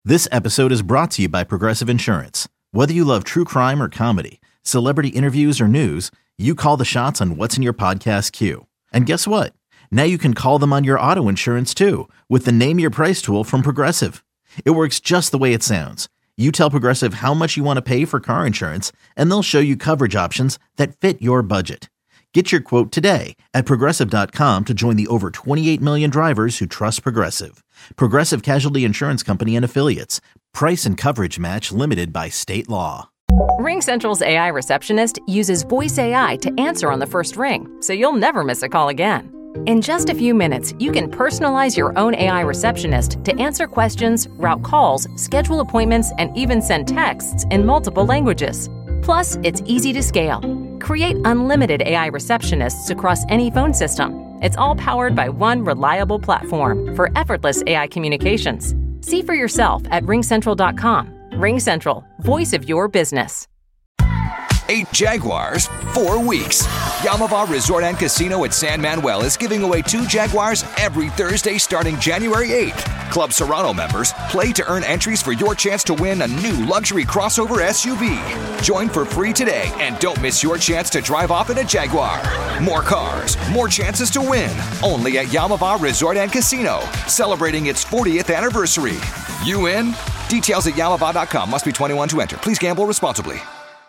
This episode is brought to you by Progressive Insurance. Whether you love true crime or comedy, celebrity interviews or news, you call the shots on what's in your podcast queue. And guess what? Now you can call them on your auto insurance too with the Name Your Price tool from Progressive. It works just the way it sounds. You tell Progressive how much you want to pay for car insurance, and they'll show you coverage options that fit your budget. Get your quote today at Progressive.com to join the over 28 million drivers who trust Progressive. Progressive Casualty Insurance Company and Affiliates. Price and coverage match limited by state law. RingCentral's AI receptionist uses voice AI to answer on the first ring, so you'll never miss a call again. In just a few minutes, you can personalize your own AI receptionist to answer questions, route calls, schedule appointments, and even send texts in multiple languages. Plus, it's easy to scale. Create unlimited AI receptionists across any phone system. It's all powered by one reliable platform for effortless AI communications. See for yourself at ringcentral.com. RingCentral, voice of your business. 8 Jaguars, 4 weeks. Yamava Resort and Casino at San Manuel is giving away 2 Jaguars every Thursday starting January 8th. Club Serrano members play to earn entries for your chance to win a new luxury crossover SUV. Join for free today and don't miss your chance to drive off in a Jaguar. More cars, more chances to win. Only at Yamava Resort and Casino, celebrating its 40th anniversary. You in? Details at yamava.com. Must be 21 to enter. Please gamble responsibly.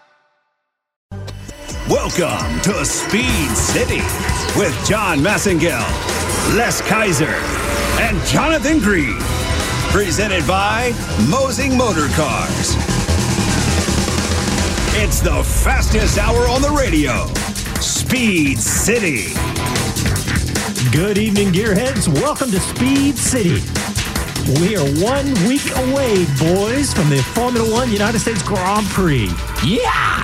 Welcome to Speed City with John Massengale, Les Kaiser, and Jonathan Green. Presented by Mosing Motor Cars. It's the fastest hour on the radio. Speed City. Good evening, Gearheads. Welcome to Speed City. We are 1 week away, boys, from the Formula One United States Grand Prix. Yeah!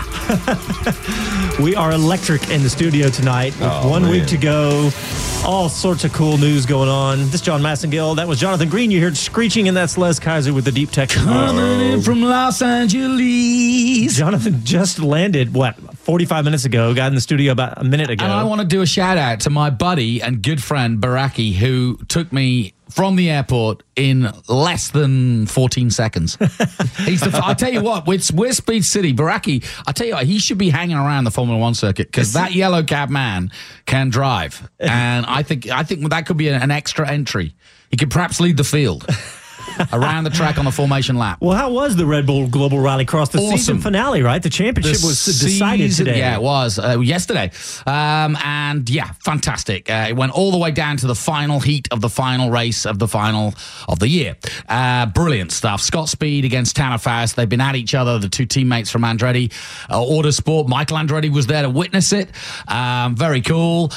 We are electric in the studio tonight with 1 week to go. All sorts of cool news going on. This is John Massengale. That was Jonathan Green. You heard screeching, and that's Les Kaiser with the deep tech. Coming in from Los Angeles. Jonathan just landed, 45 minutes ago. Got in the studio about a minute ago. And I want to do a shout out to my buddy and good friend, Baraki, who took me from the airport in less than 14 seconds. I tell you what, we're Speed City. Baraki, I tell you what, he should be hanging around the Formula One circuit because that yellow cab man can drive. And I think that could be an extra entry. He could perhaps lead the field around the track on the formation lap. Well, how was the Red Bull Global Rallycross? The season finale, right? The championship was decided today. Yeah, it was yesterday. And yeah, fantastic. It went all the way down to the final heat of the final race of the final of the year. Brilliant stuff. Scott Speed against Tanner Faust. They've been at each other, the two teammates from Andretti Autosport. Michael Andretti was there to witness it. Very cool.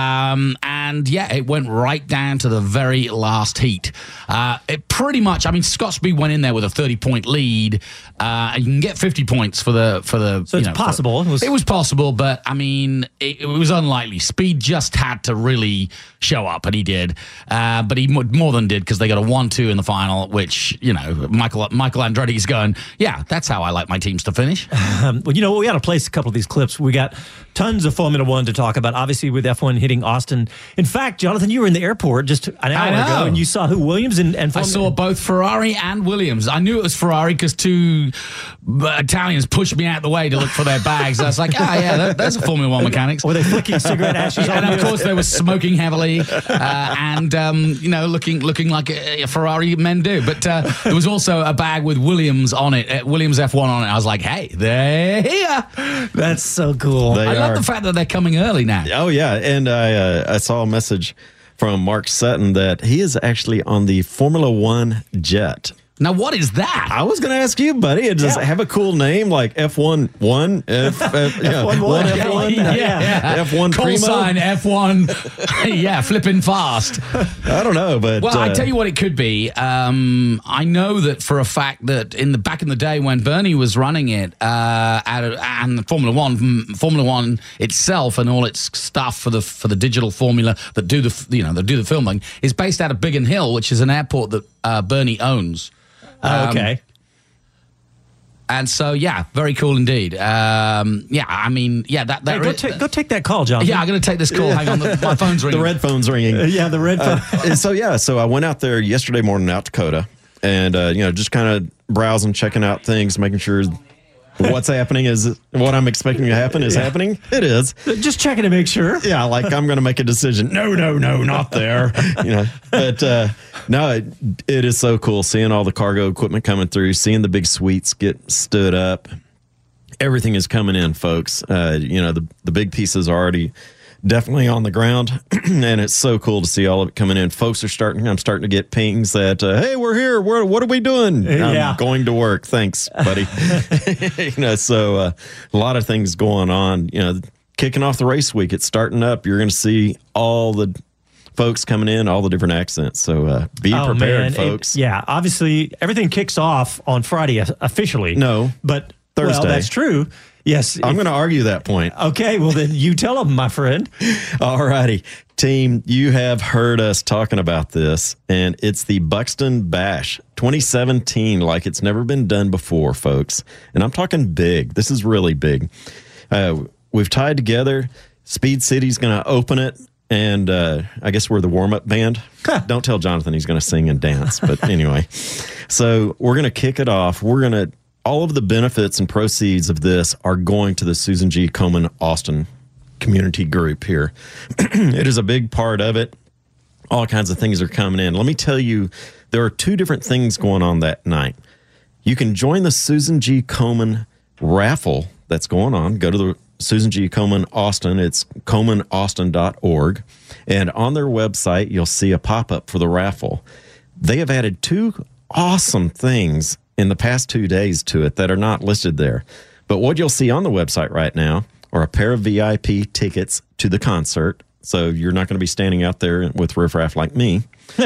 And yeah, it went right down to the very last heat. It pretty much, I mean, Scott Speed went in there with a 30-point lead, and you can get 50 points for the. So it's possible. It was possible, but I mean, it was unlikely. Speed just had to really show up, and he did. But he more than did because they got a 1-2 in the final, which Michael Andretti's going, yeah, that's how I like my teams to finish. Well, we got to place a couple of these clips. We got tons of Formula One to talk about. Obviously, with F1 hitting Austin. In fact, Jonathan, you were in the airport just an hour ago, and you saw who Williams and I saw both Ferrari and Williams. I knew it was Ferrari because 2 Italians pushed me out the way to look for their bags. I was like, there's a Formula One mechanics. Were they flicking cigarette ashes on and of course, they were smoking heavily and looking like a Ferrari men do. But there was also a bag with Williams on it, Williams F1 on it. I was like, hey, they're here. That's so cool. I love the fact that they're coming early now. Oh, yeah. And I saw a message from Mark Sutton that he is actually on the Formula One jet. Now, what is that? I was going to ask you, buddy. It does have a cool name like F1-1, F1 Call Primo. sign F1, flipping fast. I don't know, but well, I tell you what it could be. I know that for a fact that back in the day when Bernie was running it, and Formula One itself and all its stuff for the digital formula that do the filming is based out of Biggin Hill, which is an airport that Bernie owns. Okay. And so, yeah, very cool indeed. Go take that call, John. Yeah, I'm going to take this call. Hang on, my phone's ringing. The red phone's ringing. The red phone. So I went out there yesterday morning out to Dakota. and just kind of browsing, checking out things, making sure what's happening is what I'm expecting to happen is happening. It is. Just checking to make sure. Yeah, like I'm going to make a decision. No, not there. But no, it is so cool seeing all the cargo equipment coming through, seeing the big suites get stood up. Everything is coming in, folks. The big pieces are already definitely on the ground, and it's so cool to see all of it coming in. I'm starting to get pings that, hey, we're here. What are we doing? I'm going to work. Thanks, buddy. So a lot of things going on. Kicking off the race week, it's starting up. You're going to see all the folks coming in, all the different accents. So be prepared, folks. Obviously, everything kicks off on Friday officially. No, but Thursday. Well, that's true. Yes. I'm going to argue that point. Okay, well, then you tell them, my friend. All righty. Team, you have heard us talking about this, and it's the Buxton Bash 2017, like it's never been done before, folks. And I'm talking big. This is really big. We've tied together. Speed City's going to open it, and I guess we're the warm-up band. Don't tell Jonathan he's going to sing and dance, but anyway. So we're going to kick it off. All of the benefits and proceeds of this are going to the Susan G. Komen Austin community group here. It is a big part of it. All kinds of things are coming in. Let me tell you, there are 2 different things going on that night. You can join the Susan G. Komen raffle that's going on. Go to the Susan G. Komen Austin. It's KomenAustin.org. And on their website, you'll see a pop-up for the raffle. They have added 2 awesome things in the past 2 days to it that are not listed there. But what you'll see on the website right now are a pair of VIP tickets to the concert. So you're not going to be standing out there with riffraff like me.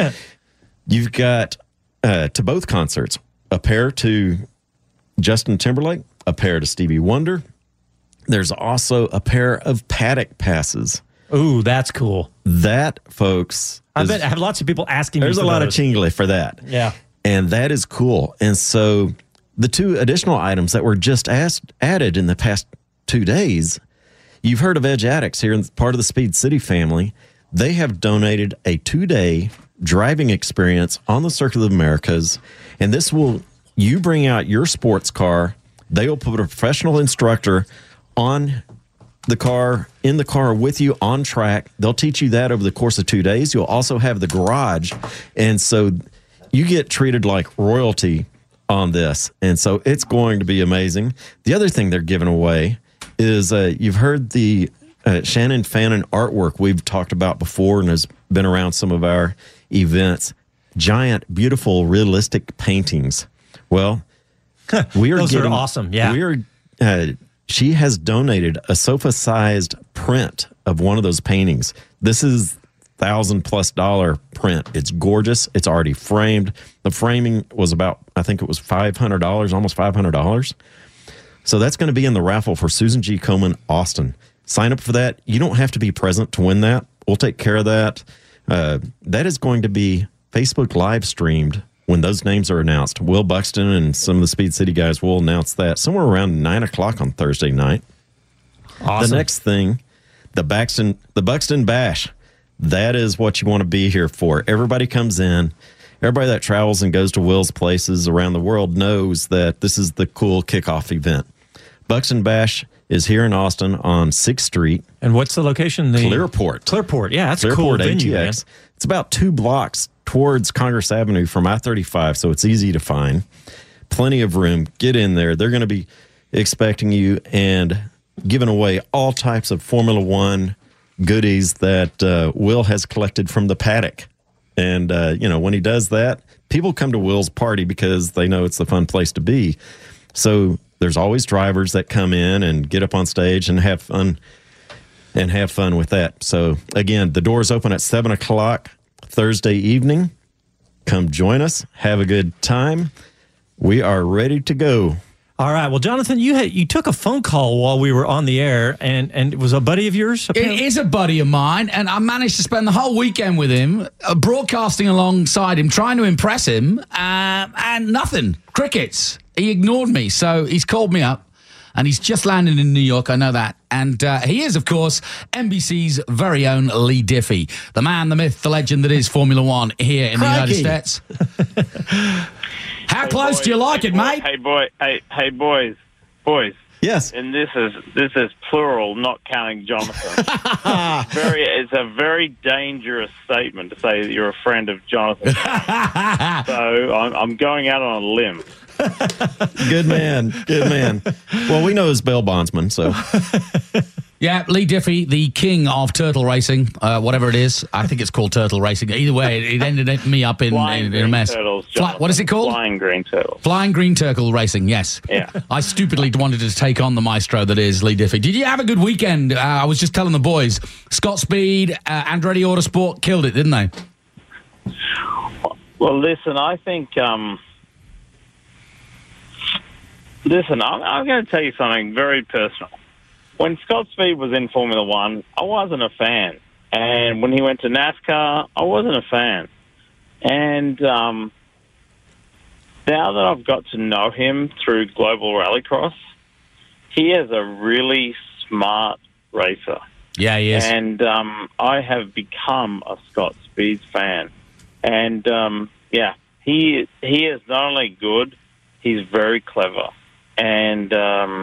You've got to both concerts, a pair to Justin Timberlake, a pair to Stevie Wonder. There's also a pair of paddock passes. Ooh, that's cool. That, folks. I bet I have lots of people asking me. There's a lot of chingle for that. Yeah. And that is cool. And so the 2 additional items that were just added in the past 2 days, you've heard of Edge Addicts here, in part of the Speed City family. They have donated a 2-day driving experience on the Circuit of the Americas. And you bring out your sports car. They will put a professional instructor in the car with you on track. They'll teach you that over the course of 2 days. You'll also have the garage. And so you get treated like royalty on this. And so it's going to be amazing. The other thing they're giving away is you've heard the Shannon Fannin artwork we've talked about before and has been around some of our events. Giant, beautiful, realistic paintings. Well, those are awesome. Yeah. She has donated a sofa-sized print of one of those paintings. This is $1,000+ print. It's gorgeous. It's already framed. The framing was about, I think it was $500, almost $500. So that's going to be in the raffle for Susan G. Komen Austin. Sign up for that. You don't have to be present to win that. We'll take care of that. That is going to be Facebook live streamed when those names are announced. Will Buxton and some of the Speed City guys will announce that somewhere around 9 o'clock on Thursday night. Awesome. The next thing, the Buxton Bash. That is what you want to be here for. Everybody comes in. Everybody that travels and goes to Will's places around the world knows that this is the cool kickoff event. Buxton Bash is here in Austin on 6th Street. And what's the location? Clearport. Yeah, that's a cool venue, man. It's about 2 blocks towards Congress Avenue from I-35, so it's easy to find. Plenty of room. Get in there. They're going to be expecting you and giving away all types of Formula One goodies that Will has collected from the paddock. And, when he does that, people come to Will's party because they know it's the fun place to be. So there's always drivers that come in and get up on stage and have fun with that. So, again, the doors open at 7 o'clock Thursday evening. Come join us. Have a good time. We are ready to go. All right. Well, Jonathan, you took a phone call while we were on the air, and it was a buddy of yours? Apparently? It is a buddy of mine, and I managed to spend the whole weekend with him, broadcasting alongside him, trying to impress him, and nothing. Crickets. He ignored me, so he's called me up, and he's just landed in New York, I know that. And he is, of course, NBC's very own Lee Diffie, the man, the myth, the legend that is Formula One here in the United States. How close do you like it, mate? Hey, boys. Yes. And this is plural, not counting Jonathan. It's a very dangerous statement to say that you're a friend of Jonathan. So I'm going out on a limb. Good man. Well, we know his bail bondsman, so. Yeah, Lee Diffie, the king of turtle racing, whatever it is. I think it's called turtle racing. Either way, it ended me up in a mess. Turtles, what is it called? Flying green turtles. Flying green turtle racing, yes. Yeah. I stupidly wanted to take on the maestro that is Lee Diffie. Did you have a good weekend? I was just telling the boys, Scott Speed, Andretti Autosport killed it, didn't they? Well, listen, I think... Listen, I'm going to tell you something very personal. When Scott Speed was in Formula One, I wasn't a fan. And when he went to NASCAR, I wasn't a fan. And now that I've got to know him through Global Rallycross, he is a really smart racer. Yeah, he is. And I have become a Scott Speed fan. And, he is not only good, he's very clever. And,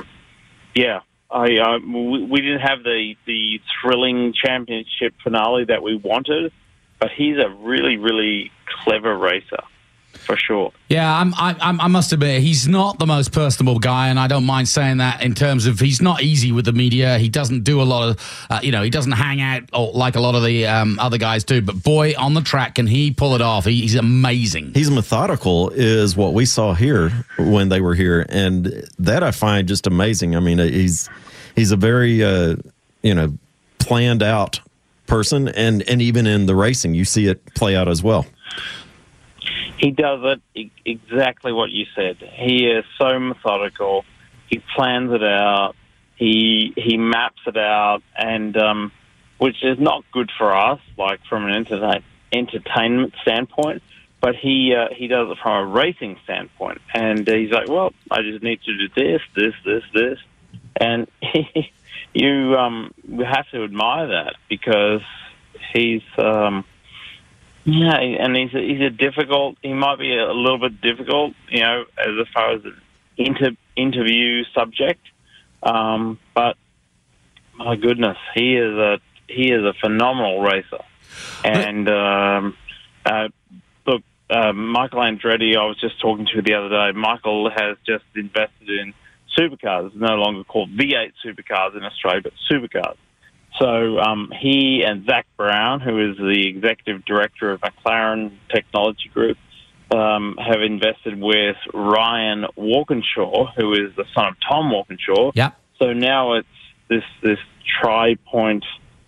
we didn't have the thrilling championship finale that we wanted, but he's a really, really clever racer, for sure. Yeah, I must admit, he's not the most personable guy, and I don't mind saying that in terms of he's not easy with the media. He doesn't do a lot of, he doesn't hang out like a lot of the other guys do. But boy, on the track, can he pull it off? He's amazing. He's methodical is what we saw here when they were here, and that I find just amazing. I mean, he's a very, planned out person, and even in the racing, you see it play out as well. He does it exactly what you said. He is so methodical. He plans it out. He maps it out, and which is not good for us, like from an entertainment standpoint. But he does it from a racing standpoint, and he's like, well, I just need to do this, and you have to admire that because he's. Yeah, and he's a difficult. He might be a little bit difficult, as far as the interview subject. But my goodness, he is a phenomenal racer. And look, Michael Andretti, I was just talking to the other day. Michael has just invested in supercars. It's no longer called V8 supercars in Australia, but supercars. So he and Zach Brown, who is the executive director of McLaren Technology Group, have invested with Ryan Walkinshaw, who is the son of Tom Walkinshaw. Yeah. So now it's this tri-point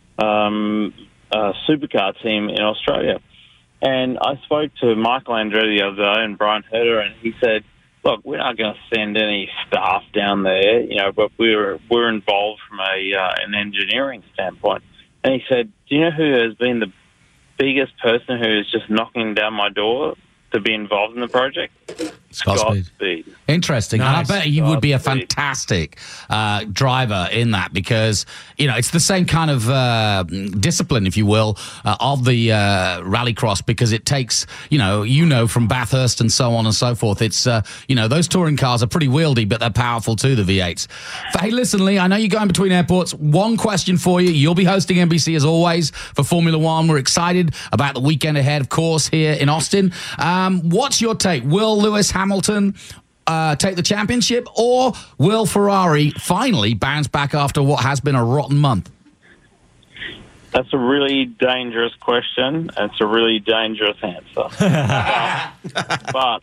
supercar team in Australia. And I spoke to Michael Andretti the other day and Brian Herter, and he said, look, we're not going to send any staff down there, but we're involved from an engineering standpoint. And he said, do you know who has been the biggest person who is just knocking down my door to be involved in the project? Scott Speed. Interesting. Nice. And I bet he would be a fantastic driver in that because, it's the same kind of discipline, if you will, of the rallycross because it takes, from Bathurst and so on and so forth. It's, those touring cars are pretty wieldy, but they're powerful too, the V8s. Hey, listen, Lee, I know you're going between airports. One question for you. You'll be hosting NBC as always for Formula One. We're excited about the weekend ahead, of course, here in Austin. What's your take? Will Lewis Hamilton take the championship, or will Ferrari finally bounce back after what has been a rotten month? That's a really dangerous question. It's a really dangerous answer. but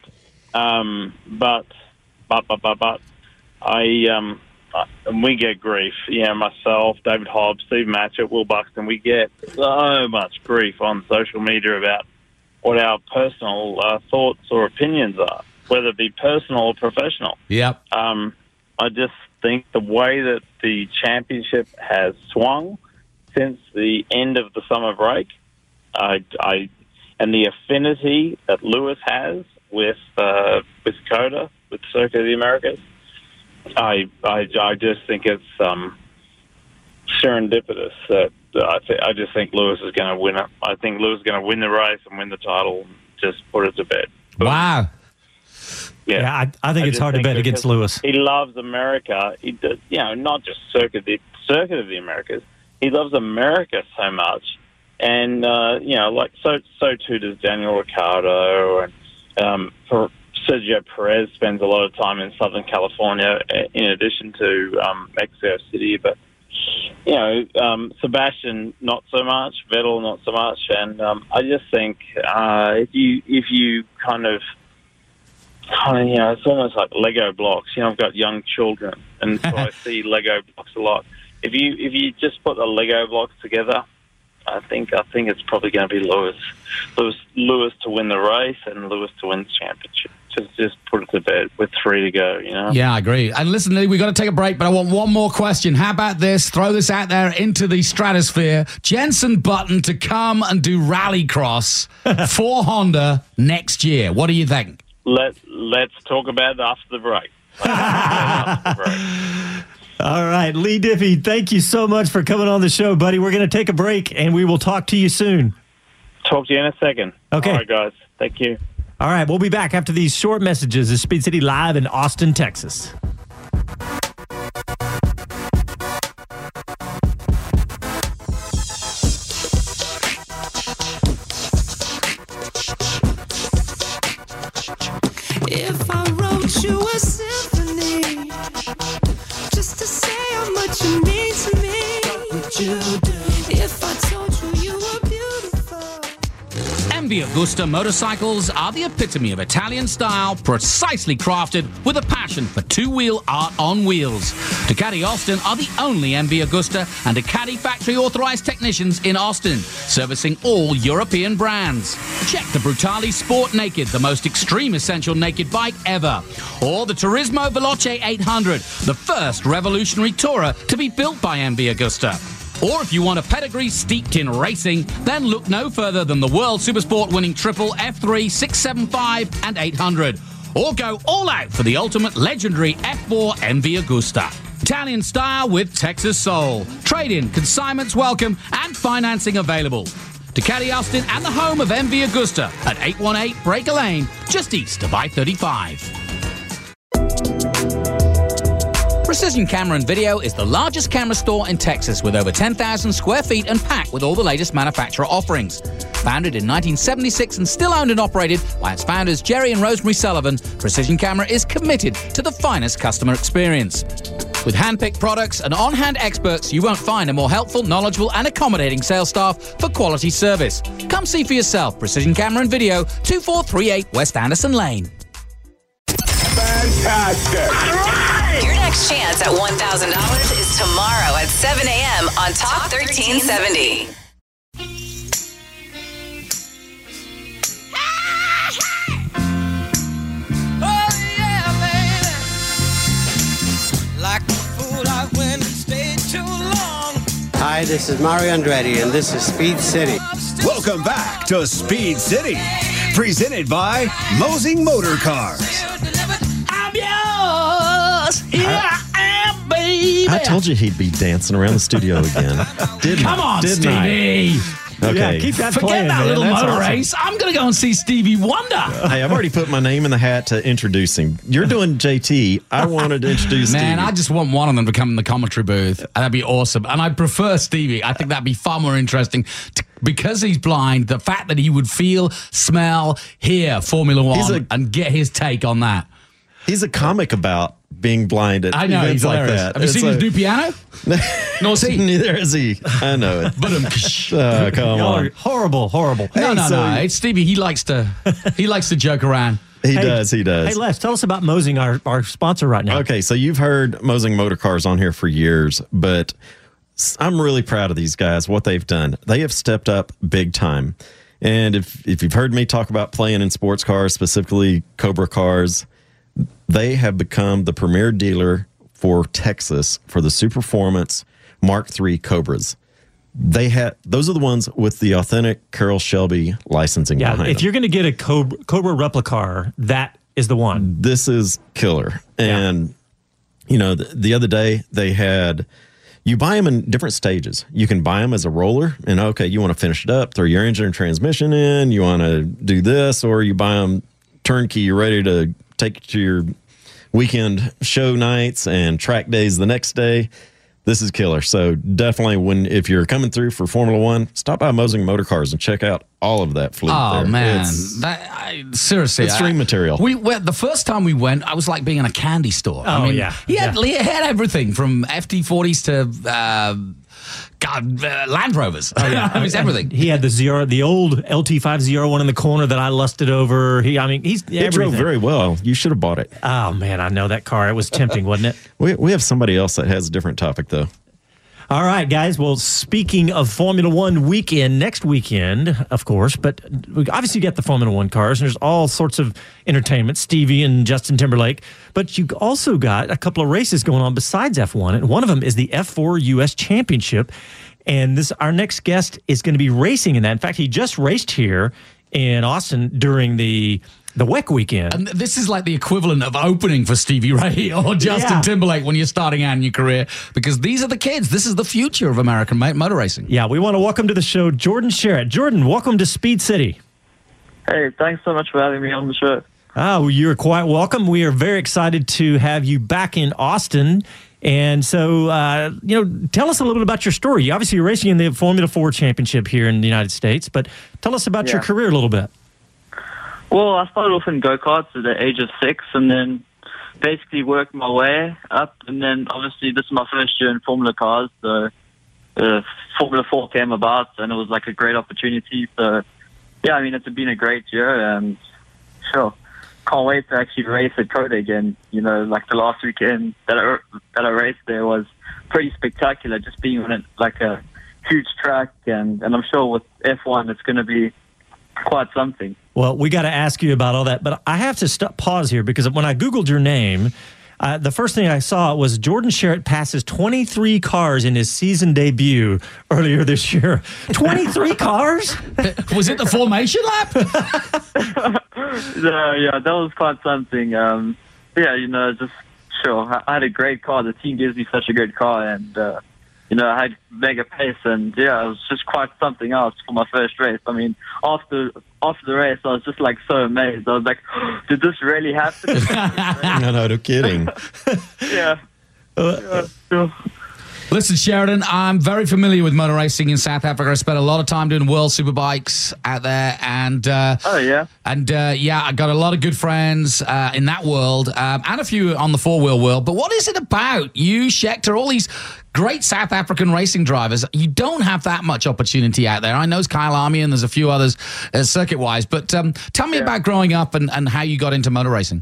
we get grief. Myself, David Hobbs, Steve Matchett, Will Buxton, we get so much grief on social media about what our personal thoughts or opinions are, whether it be personal or professional. Yep. I just think the way that the championship has swung since the end of the summer break, and the affinity that Lewis has with COTA, with Circuit of the Americas, I just think it's serendipitous that I just think Lewis is going to win it. I think Lewis is going to win the race and win the title and just put it to bed. Wow. Yeah, I think it's hard to bet against Lewis. He loves America. He does, not just circuit of the Americas. He loves America so much, and so too does Daniel Ricciardo, and Sergio Perez spends a lot of time in Southern California, in addition to Mexico City. But Sebastian not so much, Vettel not so much, and I just think if you kind of it's almost like Lego blocks. I've got young children, and so I see Lego blocks a lot. If you just put the Lego blocks together, I think it's probably going to be Lewis to win the race and Lewis to win the championship. Just put it to bed with 3 to go. Yeah, I agree. And listen, Lee, we've got to take a break, but I want one more question. How about this? Throw this out there into the stratosphere. Jenson Button to come and do rallycross for Honda next year. What do you think? Let's talk about it after the break. All right, Lee Diffie, thank you so much for coming on the show, buddy. We're going to take a break, and we will talk to you soon. Talk to you in a second. Okay. All right, guys. Thank you. All right, we'll be back after these short messages at Speed City Live in Austin, Texas. If I wrote you a symphony just to say how much you mean to me, what would you do? If I told you you were beautiful. MV Agusta motorcycles are the epitome of Italian style, precisely crafted with a passion for two-wheel art on wheels. Ducati Austin are the only MV Agusta and Ducati factory-authorized technicians in Austin, servicing all European brands. Check the Brutale Sport Naked, the most extreme essential naked bike ever. Or the Turismo Veloce 800, the first revolutionary tourer to be built by MV Agusta. Or if you want a pedigree steeped in racing, then look no further than the World Supersport winning triple F3, 675 and 800. Or go all out for the ultimate legendary F4 MV Agusta. Italian style with Texas soul. Trade-in, consignments welcome, and financing available. Ducati Austin and the home of MV Agusta at 818 Breaker Lane, just east of I-35. Precision Camera and Video is the largest camera store in Texas with over 10,000 square feet and packed with all the latest manufacturer offerings. Founded in 1976 and still owned and operated by its founders Jerry and Rosemary Sullivan, Precision Camera is committed to the finest customer experience. With hand-picked products and on-hand experts, you won't find a more helpful, knowledgeable and accommodating sales staff for quality service. Come see for yourself. Precision Camera and Video, 2438 West Anderson Lane. Fantastic. Your next chance at $1,000 is tomorrow at 7 a.m. on Talk 1370. Hi, this is Mario Andretti, and this is Speed City. Welcome back to Speed City, presented by Mosing Motor Cars. I'm yours. Here I am, baby. I told you he'd be dancing around the studio again. Come on, Stevie. Okay. Yeah, keep that Forget playing, that man. little That's motor awesome. race. I'm going to go and see Stevie Wonder. Hey, I've already put my name in the hat to introduce him. You're doing JT. I wanted to introduce Man, Stevie. I just want one of them to come in the commentary booth. And that'd be awesome. And I prefer Stevie. I think that'd be far more interesting. Because he's blind, the fact that he would feel, smell, hear Formula One and get his take on that. He's a comic about being blind at I know, events he's like hilarious. that. Have you seen his new piano? No, see. Neither is he. I know it. But come Y'all on. are horrible. No. It's Stevie. He likes to joke around. He does. Hey, Les, tell us about Mosing, our sponsor right now. Okay, so you've heard Mosing Motor Cars on here for years, but I'm really proud of these guys, what they've done. They have stepped up big time. And if you've heard me talk about playing in sports cars, specifically Cobra cars, they have become the premier dealer for Texas for the Superformance Mark III Cobras. Those are the ones with the authentic Carroll Shelby licensing behind them. If you're going to get a Cobra replica car, that is the one. This is killer. And, the other day they had, you buy them in different stages. You can buy them as a roller and, okay, you want to finish it up, throw your engine and transmission in, you want to do this, or you buy them turnkey, you're ready to take it to your weekend show nights and track days the next day. This is killer. So definitely if you're coming through for Formula One, stop by Mosing Motor Cars and check out all of that fleet. Oh, there. man. Seriously. It's dream material. The first time we went, I was like being in a candy store. Oh, I mean, yeah. He had everything from FT40s to Land Rovers. Oh, yeah. It was everything. He had the old LT501 in the corner that I lusted over. It drove very well. You should have bought it. Oh, man, I know that car. It was tempting, wasn't it? We have somebody else that has a different topic, though. All right, guys. Well, speaking of Formula One weekend, next weekend, of course, but we obviously get the Formula One cars, and there's all sorts of entertainment, Stevie and Justin Timberlake, but you also got a couple of races going on besides F1, and one of them is the F4 U.S. Championship, and our next guest is going to be racing in that. In fact, he just raced here in Austin during the WEC weekend. And this is like the equivalent of opening for Stevie Ray or Justin Timberlake when you're starting out in your career, because these are the kids. This is the future of American motor racing. Yeah, we want to welcome to the show Jordan Sherritt. Jordan, welcome to Speed City. Hey, thanks so much for having me on the show. Oh, you're quite welcome. We are very excited to have you back in Austin. And so, tell us a little bit about your story. Obviously, you're racing in the Formula 4 Championship here in the United States, but tell us about your career a little bit. Well, I started off in go-karts at the age of 6 and then basically worked my way up. And then, obviously, this is my first year in Formula cars. So, Formula 4 came about, and it was like a great opportunity. So, yeah, I mean, it's been a great year. And, sure, can't wait to actually race at COTA again. You know, like the last weekend that I raced there was pretty spectacular, just being on it like a huge track. And I'm sure with F1, it's going to be quite something. Well, we got to ask you about all that, but I have to pause here because when I Googled your name, the first thing I saw was Jordan Sherritt passes 23 cars in his season debut earlier this year. 23 cars? Was it the formation lap? Yeah, that was quite something. Just sure. I had a great car. The team gives me such a good car, and I had mega pace, and it was just quite something else for my first race. I mean, after the race, I was just like so amazed. I was like, did this really happen? No kidding. Yeah. Sure. Listen, Sheridan, I'm very familiar with motor racing in South Africa. I spent a lot of time doing World Superbikes out there, and I got a lot of good friends in that world, and a few on the four-wheel world. But what is it about you, Schechter, all these great South African racing drivers? You don't have that much opportunity out there. I know it's Kyle Army and there's a few others circuit-wise, but tell me about growing up and how you got into motor racing.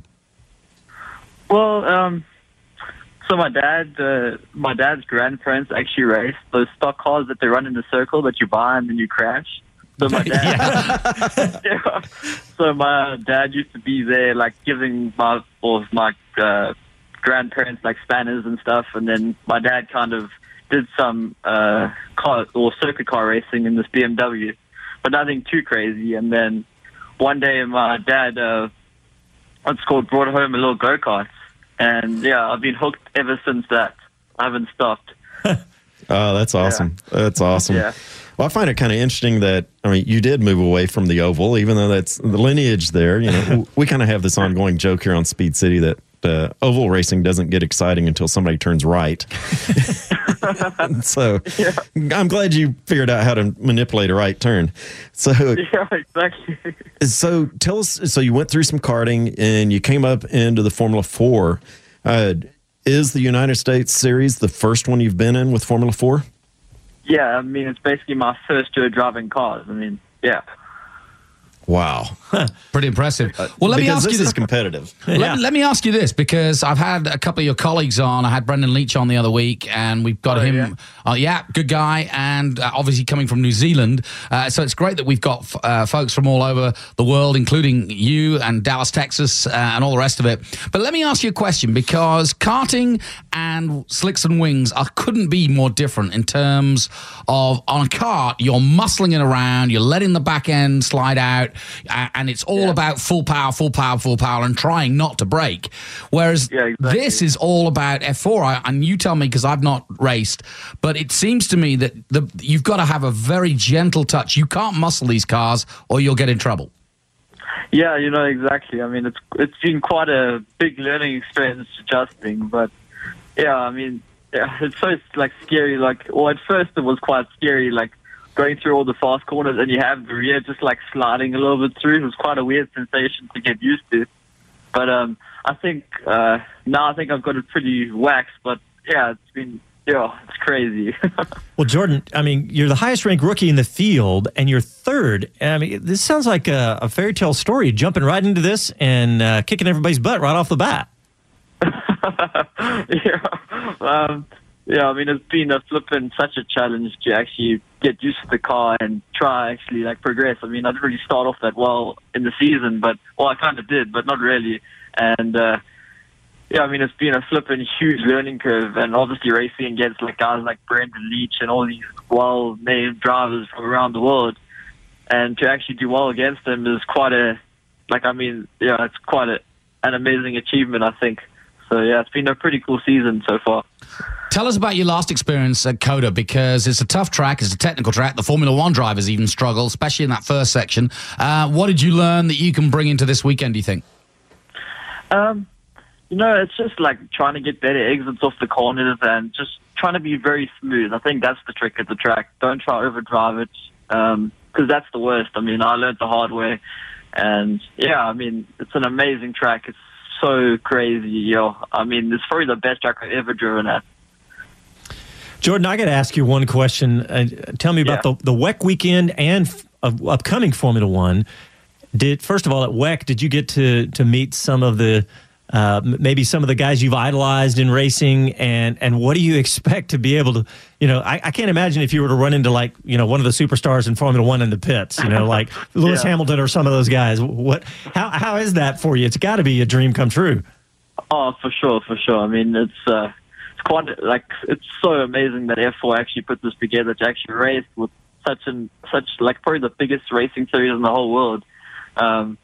Well, so my dad's grandparents actually raced those stock cars that they run in the circle that you buy and then you crash. So my dad, so my dad used to be there, like giving my grandparents like spanners and stuff, and then my dad kind of did some car or circuit car racing in this BMW, but nothing too crazy. And then one day my dad, brought home a little go-kart. And, I've been hooked ever since that. I haven't stopped. Oh, that's awesome. Yeah. That's awesome. Yeah. Well, I find it kind of interesting that, you did move away from the oval, even though that's the lineage there. We kind of have this ongoing joke here on Speed City that oval racing doesn't get exciting until somebody turns right. So I'm glad you figured out how to manipulate a right turn. So yeah, exactly. So tell us, so you went through some karting and you came up into the Formula 4. Is the United States Series the first one you've been in with Formula 4? Yeah, I mean, it's basically my first year driving cars. I mean, yeah. Wow. Pretty impressive. Well, let me ask you this. This is competitive. Let me ask you this, because I've had a couple of your colleagues on. I had Brendan Leach on the other week, and we've got him. Good guy, and obviously coming from New Zealand. So it's great that we've got folks from all over the world, including you and Dallas, Texas, and all the rest of it. But let me ask you a question, because karting and slicks and wings couldn't be more different in terms of, on a kart, you're muscling it around, you're letting the back end slide out, and it's all about full power, and trying not to brake. Whereas this is all about F4. And you tell me, because I've not raced, but it seems to me that you've got to have a very gentle touch. You can't muscle these cars or you'll get in trouble. Yeah, exactly. I mean, it's been quite a big learning experience adjusting, but it's so scary. At first it was quite scary, going through all the fast corners, and you have the rear just sliding a little bit through. It was quite a weird sensation to get used to. But I think now I've got it pretty waxed. But yeah, it's been. Yeah, it's crazy. Well, Jordan, I mean, you're the highest-ranked rookie in the field, and you're third. I mean, this sounds like a fairy tale story, jumping right into this and kicking everybody's butt right off the bat. I mean, it's been such a challenge to actually get used to the car and try actually progress. I mean, I didn't really start off that well in the season, I kind of did, but not really. And I mean, it's been a flipping huge learning curve, and obviously racing against guys like Brendan Leach and all these well-named drivers from around the world, and to actually do well against them is quite it's quite an amazing achievement, I think. So yeah, it's been a pretty cool season so far. Tell us about your last experience at COTA, because it's a tough track, it's a technical track. The Formula One drivers even struggle, especially in that first section. What did you learn that you can bring into this weekend, do you think? It's just trying to get better exits off the corners and just trying to be very smooth. I think that's the trick at the track. Don't try to overdrive it, because that's the worst. I mean, I learned the hard way. And, I mean, it's an amazing track. It's so crazy, I mean, it's probably the best track I've ever driven at. Jordan, I got to ask you one question. Tell me about the WEC weekend and upcoming Formula One. First of all, at WEC, did you get to meet some of the maybe some of the guys you've idolized in racing, and what do you expect to be able to, I can't imagine if you were to run into one of the superstars in Formula One in the pits, like Lewis Hamilton or some of those guys. How is that for you? It's got to be a dream come true. Oh, for sure. I mean, it's quite it's so amazing that F4 actually put this together to actually race with such probably the biggest racing series in the whole world. And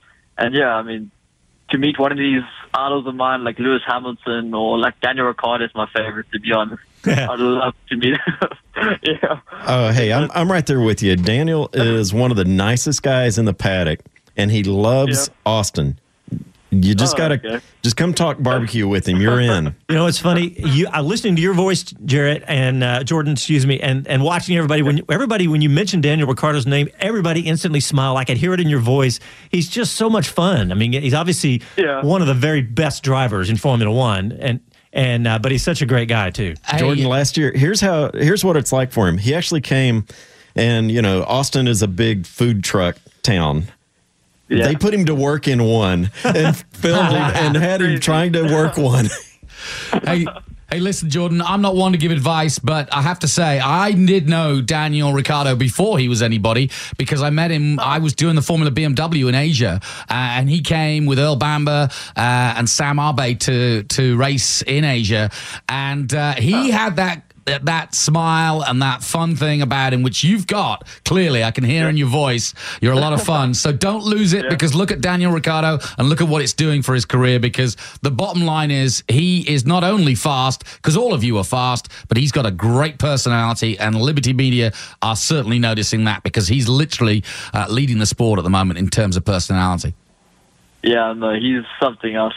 I mean, to meet one of these idols of mine like Lewis Hamilton or Daniel Ricciardo is my favorite, to be honest. I'd love to meet him. Yeah. Oh, hey, I'm right there with you. Daniel is one of the nicest guys in the paddock, and he loves Austin. You just just come talk barbecue with him. You're in. It's funny. I listening to your voice, Jarrett and Jordan, and watching everybody. When you mentioned Daniel Ricciardo's name, everybody instantly smiled. I could hear it in your voice. He's just so much fun. I mean, he's obviously one of the very best drivers in Formula One, but he's such a great guy too. Jordan, last year, here's what it's like for him. He actually came, and Austin is a big food truck town. Yeah. They put him to work in one and filmed him and had him trying to work one. Hey, listen, Jordan, I'm not one to give advice, but I have to say, I did know Daniel Ricciardo before he was anybody, because I met him. I was doing the Formula BMW in Asia, and he came with Earl Bamber and Sam Arbe to race in Asia, and he had that smile and that fun thing about him, which you've got. Clearly, I can hear in your voice. You're a lot of fun. So don't lose it, because look at Daniel Ricciardo and look at what it's doing for his career, because the bottom line is he is not only fast, because all of you are fast, but he's got a great personality, and Liberty Media are certainly noticing that, because he's literally leading the sport at the moment in terms of personality. Yeah, no, he's something else.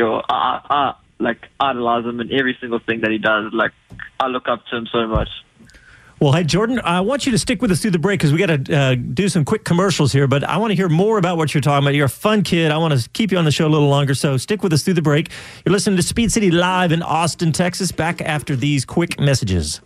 I idolize him in every single thing that he does. I look up to him so much. Well, hey, Jordan, I want you to stick with us through the break, because we got to do some quick commercials here, but I want to hear more about what you're talking about. You're a fun kid. I want to keep you on the show a little longer, so stick with us through the break. You're listening to Speed City live in Austin, Texas. Back after these quick messages.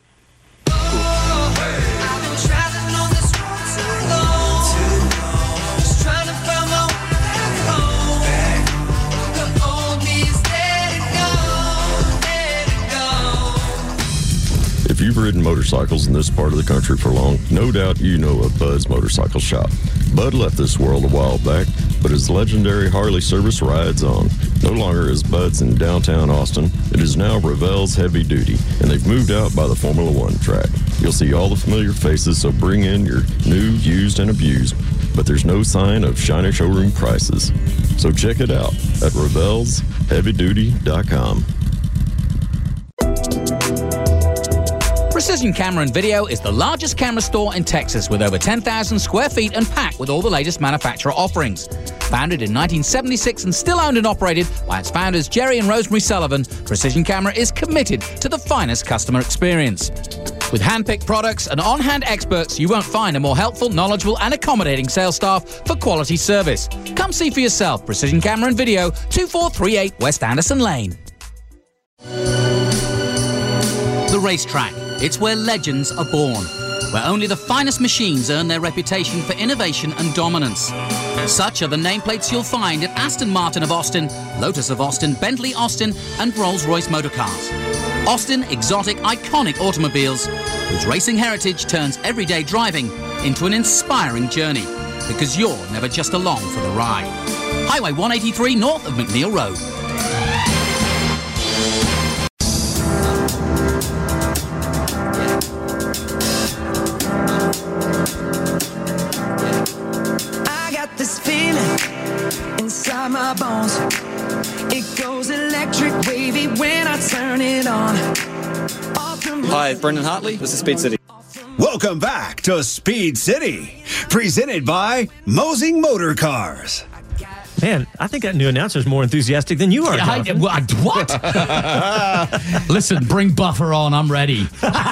If you've ridden motorcycles in this part of the country for long, no doubt you know of Bud's Motorcycle Shop. Bud left this world a while back, but his legendary Harley service rides on. No longer is Bud's in downtown Austin. It is now Revell's Heavy Duty, and they've moved out by the Formula One track. You'll see all the familiar faces, so bring in your new, used, and abused, but there's no sign of shiny showroom prices. So check it out at RevellsHeavyDuty.com. Precision Camera and Video is the largest camera store in Texas with over 10,000 square feet and packed with all the latest manufacturer offerings. Founded in 1976 and still owned and operated by its founders Jerry and Rosemary Sullivan, Precision Camera is committed to the finest customer experience. With hand-picked products and on-hand experts, you won't find a more helpful, knowledgeable and accommodating sales staff for quality service. Come see for yourself. Precision Camera and Video, 2438 West Anderson Lane. The racetrack. It's where legends are born, where only the finest machines earn their reputation for innovation and dominance. Such are the nameplates you'll find at Aston Martin of Austin, Lotus of Austin, Bentley Austin, and Rolls-Royce Motor Cars. Austin, exotic, iconic automobiles whose racing heritage turns everyday driving into an inspiring journey, because you're never just along for the ride. Highway 183 north of McNeil Road. I got this feeling inside my bones. It goes electric wavy when I turn it on. Hi, Brendan Hartley. This is Speed City. Welcome back to Speed City, presented by Mosing Motor Cars. Man, I think that new announcer is more enthusiastic than you are. What? Listen, bring Buffer on. I'm ready.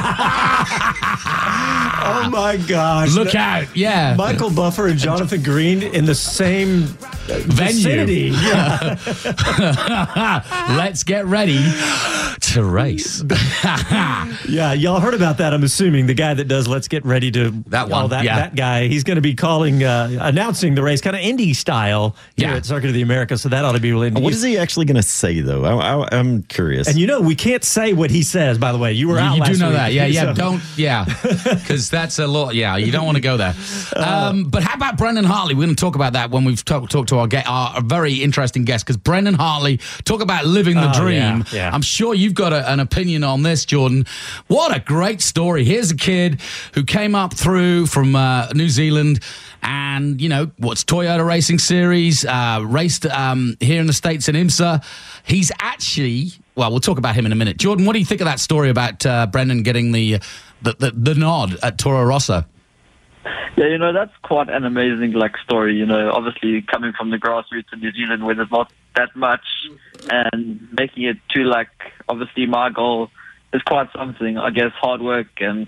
Oh, my gosh. Look out. Yeah. Michael Buffer and Jonathan Green in the same vicinity. Yeah. Let's get ready to race. Yeah, y'all heard about that, I'm assuming. The guy that does Let's Get Ready to... That one, that guy. He's going to be announcing the race, kind of indie style here at Circuit of the Americas, so that ought to be really What is he actually going to say, though? I'm curious. And we can't say what he says, by the way. You were out last week. You do know that. Yeah, because that's a lot. Yeah, you don't want to go there. But how about Brendan Hartley? We're going to talk about that when we've talked to our very interesting guest, because Brendan Hartley, talk about living the dream. Yeah. I'm sure you've got an opinion on this, Jordan. What a great story. Here's a kid who came up through from New Zealand and, what's Toyota Racing Series, raced here in the States in IMSA. He's actually, we'll talk about him in a minute. Jordan, what do you think of that story about Brendan getting the nod at Toro Rosso? Yeah, that's quite an amazing story. Obviously coming from the grassroots in New Zealand where there's not that much, and making it to obviously my goal is quite something. I guess hard work and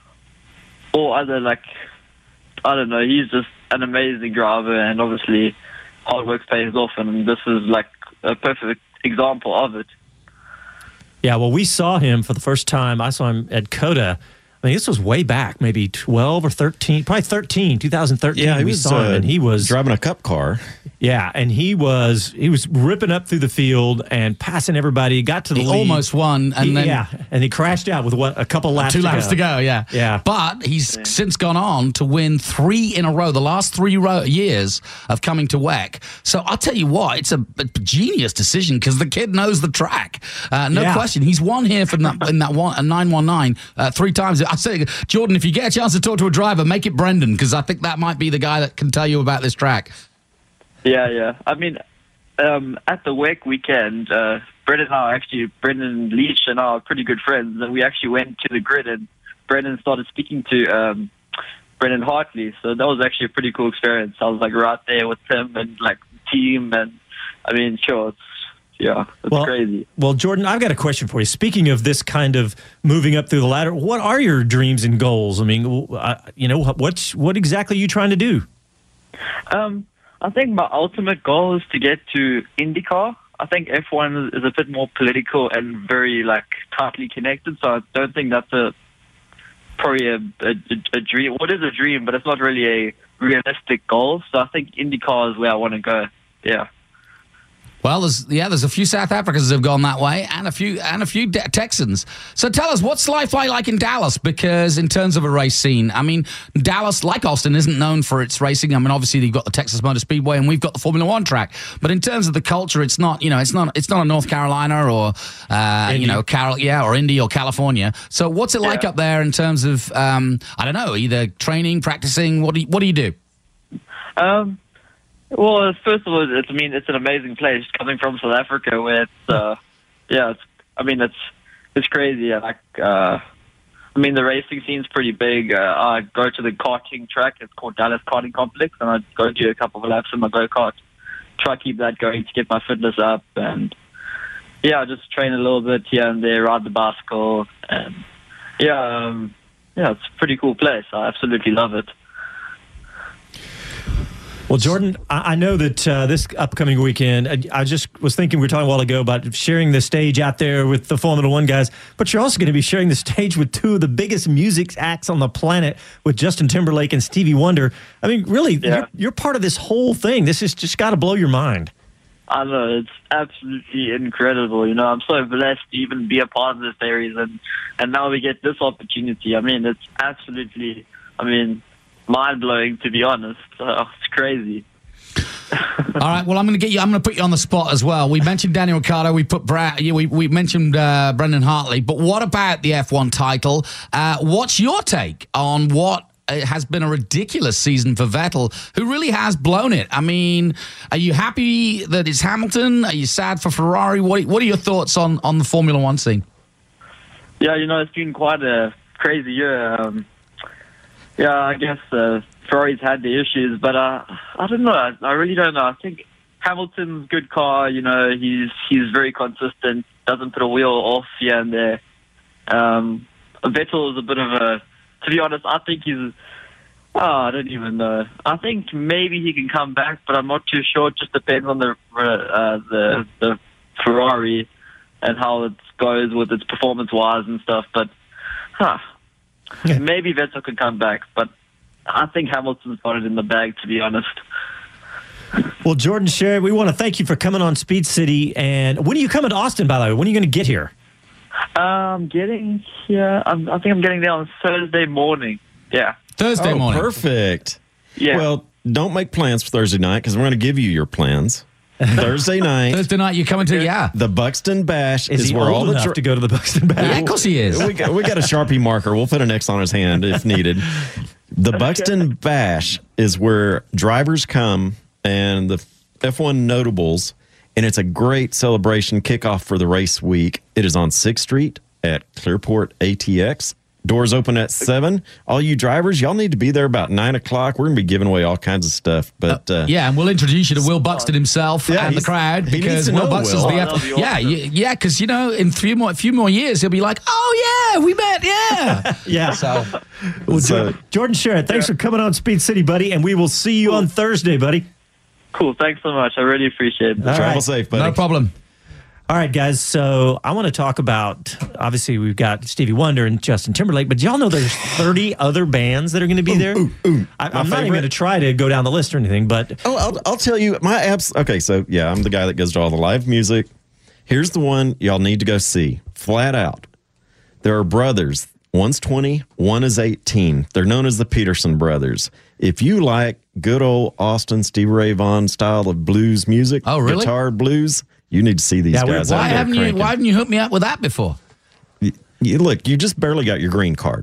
all other I don't know. He's just an amazing driver, and obviously hard work pays off, and this is a perfect example of it. Yeah, well, we saw him for the first time. I saw him at COTA. I mean, this was way back, maybe 12 or 13, probably 2013. Yeah, we saw him, and he was driving a cup car. Yeah, and he was ripping up through the field and passing everybody. Got to the lead. Almost won, and and he crashed out with a couple laps. 2 laps to go. Yeah. But he's since gone on to win 3 in a row, the last 3 years of coming to WEC. So I'll tell you what, it's a genius decision because the kid knows the track. No question. He's won here in that 919 3 times. I say, Jordan, if you get a chance to talk to a driver, make it Brendan, because I think that might be the guy that can tell you about this track. Yeah. I mean, at the WEC weekend, Brendan Leach and I are pretty good friends, and we actually went to the grid, and Brendan started speaking to Brendan Hartley, so that was actually a pretty cool experience. I was right there with him and the team, and I mean, sure, it's crazy. Well, Jordan, I've got a question for you. Speaking of this kind of moving up through the ladder, what are your dreams and goals? I mean, what exactly are you trying to do? I think my ultimate goal is to get to IndyCar. I think F1 is a bit more political and very tightly connected, so I don't think that's probably a dream. What is a dream, but it's not really a realistic goal. So I think IndyCar is where I want to go. Yeah. Well, there's a few South Africans that have gone that way, and a few Texans. So tell us, what's life like in Dallas? Because in terms of a race scene, I mean, Dallas, like Austin, isn't known for its racing. I mean, obviously you've got the Texas Motor Speedway, and we've got the Formula One track. But in terms of the culture, it's not a North Carolina or or Indy or California. So what's it like up there in terms of I don't know, either training, practicing? What do you do? Well, first of all, it's an amazing place coming from South Africa, where it's crazy. The racing scene's pretty big. I go to the karting track. It's called Dallas Karting Complex, and I go do a couple of laps in my go-kart. try to keep that going to get my fitness up, and just train a little bit here and there, ride the bicycle, and it's a pretty cool place. I absolutely love it. Well, Jordan, I know that this upcoming weekend, I just was thinking, we were talking a while ago about sharing the stage out there with the Formula One guys, but you're also going to be sharing the stage with two of the biggest music acts on the planet, with Justin Timberlake and Stevie Wonder. I mean, really, you're part of this whole thing. This has just got to blow your mind. I know, it's absolutely incredible. You know, I'm so blessed to even be a part of this series, and now we get this opportunity. I mean, it's absolutely, mind-blowing, to be honest. It's crazy. All right, well, I'm going to put you on the spot as well. We mentioned Daniel Ricciardo, we mentioned Brendan Hartley, but what about the F1 title? What's your take on what has been a ridiculous season for Vettel, who really has blown it? I mean, are you happy that it's Hamilton? Are you sad for Ferrari? What are your thoughts on the Formula One scene? Yeah, it's been quite a crazy year. I guess Ferrari's had the issues, but I don't know. I really don't know. I think Hamilton's a good car. He's very consistent, doesn't put a wheel off here and there. Vettel is a bit of a... To be honest, I think he's... I don't even know. I think maybe he can come back, but I'm not too sure. It just depends on the Ferrari and how it goes with its performance-wise and stuff. But, maybe Vettel can come back, but I think Hamilton's got it in the bag, to be honest. Well, Jordan Sherritt, we want to thank you for coming on Speed City. And when are you coming to Austin, by the way? When are you going to get here? I'm getting here. I think I'm getting there on Thursday morning. Yeah. Thursday morning. Perfect. Yeah. Well, don't make plans for Thursday night, because we're going to give you your plans. Thursday night. Thursday night, you're coming to, the Buxton Bash is he where all old enough to go to the Buxton Bash? Yeah, of course he is. We got a Sharpie marker. We'll put an X on his hand if needed. The Buxton Bash is where drivers come and the F1 notables, and it's a great celebration kickoff for the race week. It is on 6th Street at Clearport ATX. Doors open at 7. All you drivers, y'all need to be there about 9 o'clock. We're going to be giving away all kinds of stuff. But and we'll introduce you to Will Buxton himself and the crowd, because Will Buxton's the F1. Because in a few more years he'll be like, oh yeah, we met, yeah. So, Jordan Sherritt, thanks for coming on Speed City, buddy, and we will see you on Thursday, buddy. Cool, thanks so much. I really appreciate it. Travel safe, buddy. No problem. All right, guys, so I want to talk about, obviously, we've got Stevie Wonder and Justin Timberlake, but y'all know there's 30 other bands that are going to be there? I'm not even going to try to go down the list or anything, but... I'll tell you, my apps... Okay, so, I'm the guy that goes to all the live music. Here's the one y'all need to go see, flat out. There are brothers. One's 20, one is 18. They're known as the Peterson Brothers. If you like good old Austin, Stevie Ray Vaughan style of blues music, guitar blues... You need to see these guys. Why haven't you hooked me up with that before? You just barely got your green card.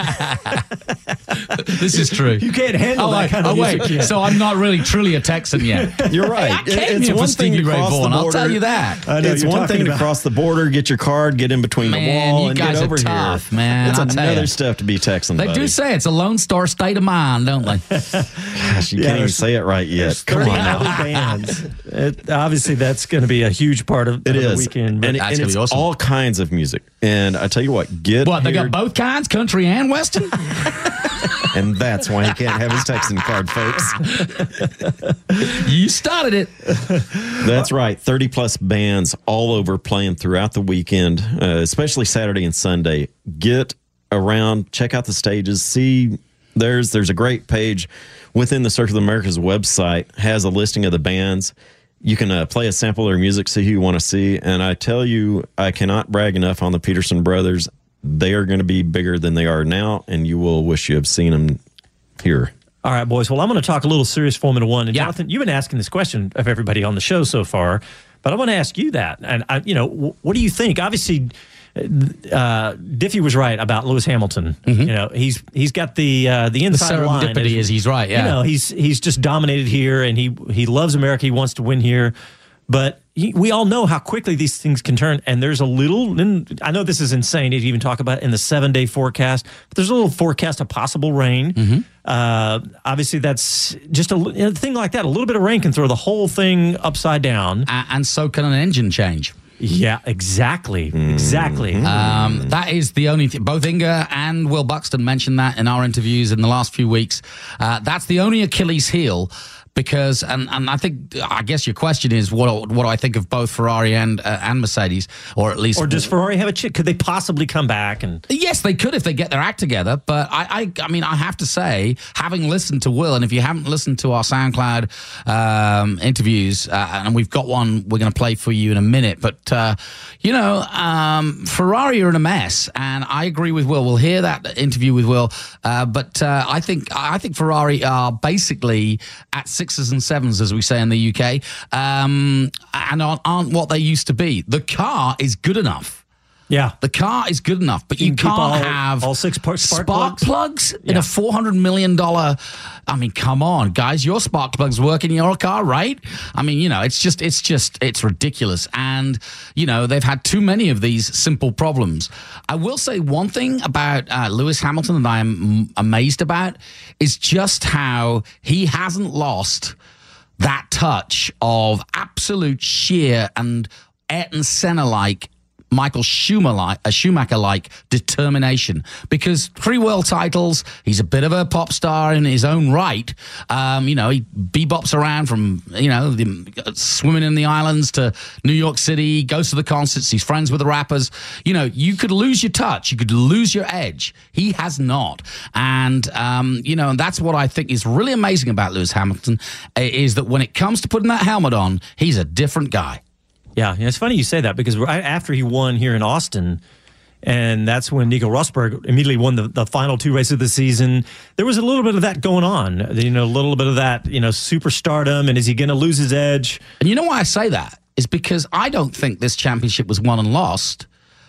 This is true. You can't handle that kind of music yet. So I'm not really truly a Texan yet. You're right. I came here for Stevie Ray Vaughan, I'll tell you that. It's one thing to cross the border, get your card, get in between the wall, and get over here. Tough, man. It's another stuff to be Texan. They do say it's a Lone Star state of mind, don't they? Gosh, you can't even say it right yet. Come on now. Bands. Obviously, that's going to be a huge part of the weekend. And it's awesome. All kinds of music. And I tell you what, they got both kinds, country and western? And that's why he can't have his Texan card, folks. You started it. That's right. 30-plus bands all over playing throughout the weekend, especially Saturday and Sunday. Get around, check out the stages, see there's a great page within the Circuit of America's website, has a listing of the bands. You can play a sample of their music, see who you want to see. And I tell you, I cannot brag enough on the Peterson Brothers. They are going to be bigger than they are now, and you will wish you have seen them here. All right, boys. Well, I'm going to talk a little serious Formula One. And Jonathan, you've been asking this question of everybody on the show so far, but I want to ask you that. And, what do you think? Obviously, Diffie was right about Lewis Hamilton. Mm-hmm. He's got the inside line. The serendipity is he's right. Yeah. He's just dominated here, and he loves America. He wants to win here. But we all know how quickly these things can turn, and there's a little, and I know this is insane to even talk about in the 7-day forecast, but there's a little forecast of possible rain. Obviously, that's just a thing like that. A little bit of rain can throw the whole thing upside down. And so can an engine change. Yeah, exactly. Exactly. That is the only thing. Both Inga and Will Buxton mentioned that in our interviews in the last few weeks. That's the only Achilles heel. Because, and I guess your question is, what do I think of both Ferrari and Mercedes, or at least, or does Ferrari have a chip? Could they possibly come back? And yes, they could if they get their act together. But I mean, I have to say, having listened to Will, and if you haven't listened to our SoundCloud interviews, and we've got one we're going to play for you in a minute, but Ferrari are in a mess, and I agree with Will. We'll hear that interview with Will, but I think Ferrari are basically at 6s and 7s, as we say in the UK, and aren't what they used to be. The car is good enough. Yeah. The car is good enough, but you can't have all 6 spark plugs in a $400 million. I mean, come on, guys, your spark plugs work in your car, right? I mean, it's ridiculous. And, they've had too many of these simple problems. I will say one thing about Lewis Hamilton that I am amazed about is just how he hasn't lost that touch of absolute sheer and Ayrton Senna-like, Michael Schumacher-like determination. Because 3 world titles, he's a bit of a pop star in his own right. He bebops around from, swimming in the islands to New York City, goes to the concerts, he's friends with the rappers. You could lose your touch, you could lose your edge. He has not. And, and that's what I think is really amazing about Lewis Hamilton, is that when it comes to putting that helmet on, he's a different guy. Yeah, it's funny you say that, because after he won here in Austin, and that's when Nico Rosberg immediately won the final 2 races of the season, there was a little bit of that going on, a little bit of that, superstardom, and is he going to lose his edge? And you know why I say that? Is because I don't think this championship was won and lost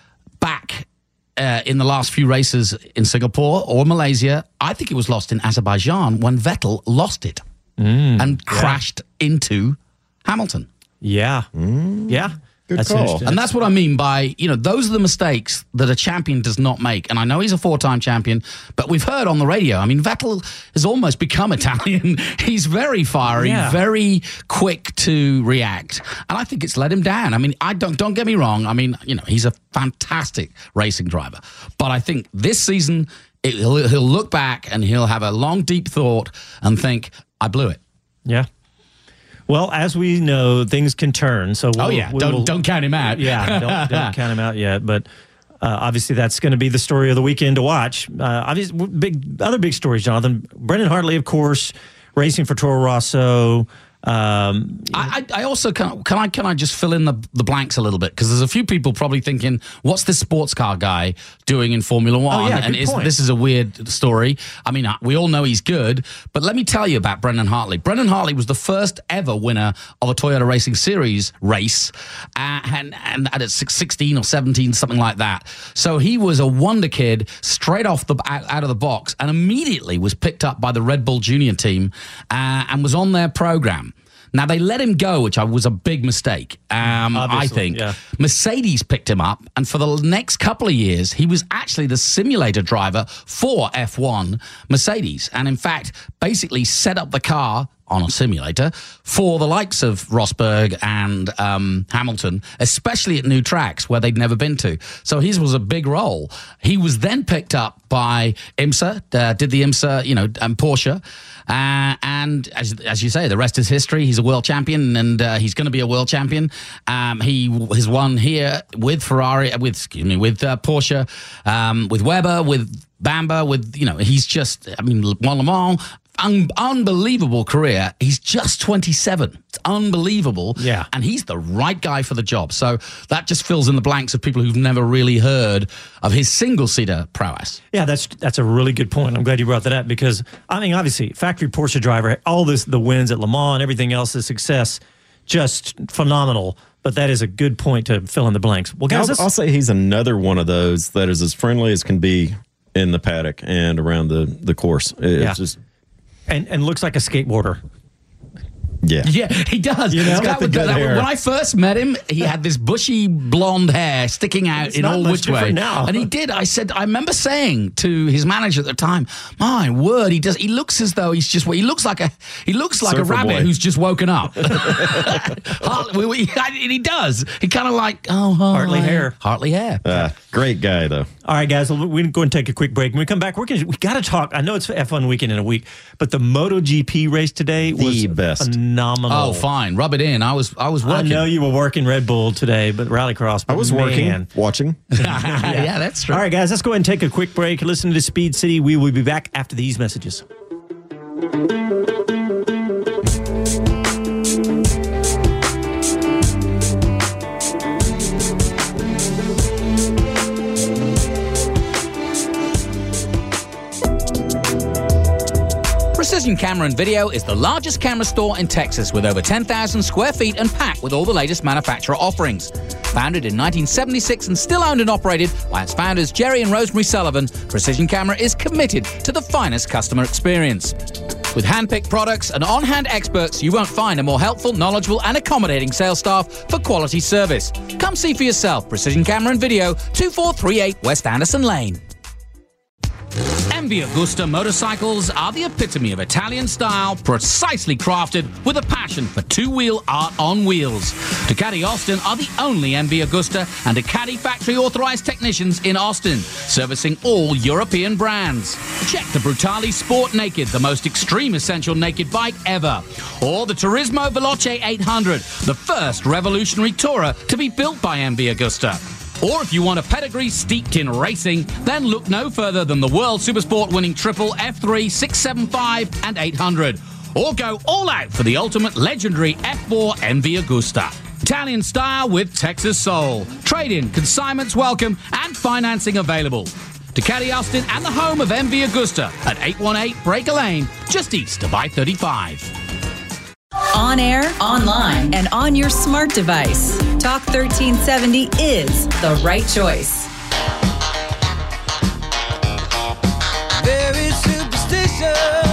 back in the last few races in Singapore or Malaysia. I think it was lost in Azerbaijan when Vettel lost it and crashed into Hamilton. Yeah. Yeah. Good call. And that's what I mean by, those are the mistakes that a champion does not make. And I know he's a 4-time champion, but we've heard on the radio, I mean, Vettel has almost become Italian. He's very fiery, very quick to react. And I think it's let him down. I mean, don't get me wrong. I mean, he's a fantastic racing driver. But I think this season, he'll look back and he'll have a long, deep thought and think, I blew it. Yeah. Well, as we know, things can turn. So don't count him out. Yeah, don't count him out yet. But obviously, that's going to be the story of the weekend to watch. Obviously, other big stories, Jonathan. Brendan Hartley, of course, racing for Toro Rosso. I also can I just fill in the blanks a little bit, because there's a few people probably thinking, what's this sports car guy doing in Formula One? And this is a weird story. I mean, we all know he's good, but let me tell you about Brendan Hartley. Brendan Hartley was the first ever winner of a Toyota Racing Series race, and at 16 or 17, something like that. So he was a wonder kid straight off out of the box, and immediately was picked up by the Red Bull Junior team and was on their program. Now, they let him go, which was a big mistake, I think. Yeah. Mercedes picked him up, and for the next couple of years, he was actually the simulator driver for F1 Mercedes, and in fact, basically set up the car on a simulator for the likes of Rosberg and Hamilton, especially at new tracks where they'd never been to. So his was a big role. He was then picked up by IMSA, did the IMSA, and Porsche. And as you say, the rest is history. He's a world champion, and he's going to be a world champion. He has won here with Ferrari, with Porsche, with Weber, with Bamba, he's just, won Le Mans. Unbelievable career. He's just 27. It's unbelievable. Yeah. And he's the right guy for the job. So that just fills in the blanks of people who've never really heard of his single-seater prowess. Yeah, that's a really good point. I'm glad you brought that up, because, obviously, factory Porsche driver, all the wins at Le Mans and everything else, the success, just phenomenal. But that is a good point to fill in the blanks. Well, guys, I'll say he's another one of those that is as friendly as can be in the paddock and around the course. It's just... And looks like a skateboarder. Yeah. Yeah, he does. You know, This guy got the would do good that. hair. When I first met him, he had this bushy blonde hair sticking out It's in not all much which way. different now. And he did. I remember saying to his manager at the time, "My word, he looks as though he looks like a Surfer rabbit boy. who's just woken up." And he does. He kind of like Hartley hair. Hartley hair. Great guy, though. All right, guys, we're going to take a quick break. When we come back, we got to talk. I know it's F1 weekend in a week, but the MotoGP race today was best. phenomenal. Oh, fine. Rub it in. I was working. I know you were working Red Bull today, but Rallycross. I was working, watching. Yeah, that's true. All right, guys, let's go ahead and take a quick break. Listen to Speed City. We will be back after these messages. Precision Camera and Video is the largest camera store in Texas with over 10,000 square feet and packed with all the latest manufacturer offerings. Founded in 1976 and still owned and operated by its founders Jerry and Rosemary Sullivan, Precision Camera is committed to the finest customer experience. With hand-picked products and on-hand experts, you won't find a more helpful, knowledgeable and accommodating sales staff for quality service. Come see for yourself. Precision Camera and Video, 2438 West Anderson Lane. MV Agusta motorcycles are the epitome of Italian style, precisely crafted with a passion for two-wheel art on wheels. Ducati Austin are the only MV Agusta and Ducati factory-authorized technicians in Austin, servicing all European brands. Check the Brutale Sport Naked, the most extreme essential naked bike ever, or the Turismo Veloce 800, the first revolutionary tourer to be built by MV Agusta. Or if you want a pedigree steeped in racing, then look no further than the World Supersport winning triple F3, 675 and 800. Or go all out for the ultimate legendary F4 MV Agusta. Italian style with Texas soul. Trade-in, consignments welcome, and financing available. Ducati Austin and the home of MV Agusta at 818 Breaker Lane, just east of I-35. On air, online, and on your smart device. Talk 1370 is the right choice. Very superstitious.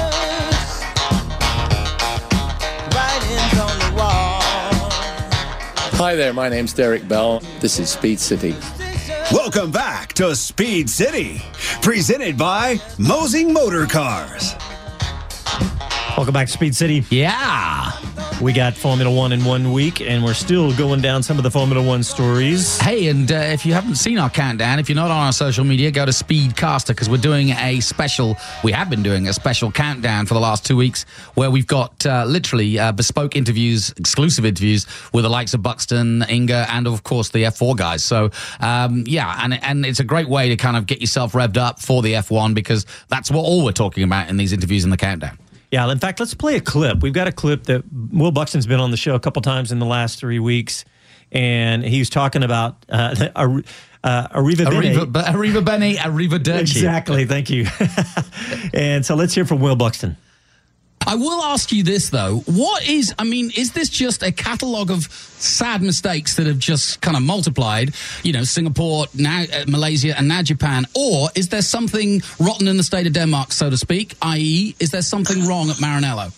Writings on the wall. Hi there, my name's Derek Bell. This is Speed City. Welcome back to Speed City, presented by Mosing Motor Cars. Welcome back to Speed City. Yeah. We got Formula One in 1 week, and we're still going down some of the Formula One stories. Hey, and if you haven't seen our countdown, if you're not on our social media, go to Speedcaster, because we have been doing a special countdown for the last 2 weeks where we've got literally bespoke interviews, exclusive interviews with the likes of Buxton, Inga, and of course the F4 guys. So, and it's a great way to kind of get yourself revved up for the F1, because that's all we're talking about in these interviews in the countdown. Yeah, in fact, let's play a clip. We've got a clip that Will Buxton's been on the show a couple times in the last 3 weeks, and he was talking about Arriva Bene, Arrivederci. Exactly, thank you. And so let's hear from Will Buxton. I will ask you this, though. Is this just a catalogue of sad mistakes that have just kind of multiplied, Singapore, now Malaysia, and now Japan? Or is there something rotten in the state of Denmark, so to speak, i.e., is there something wrong at Maranello?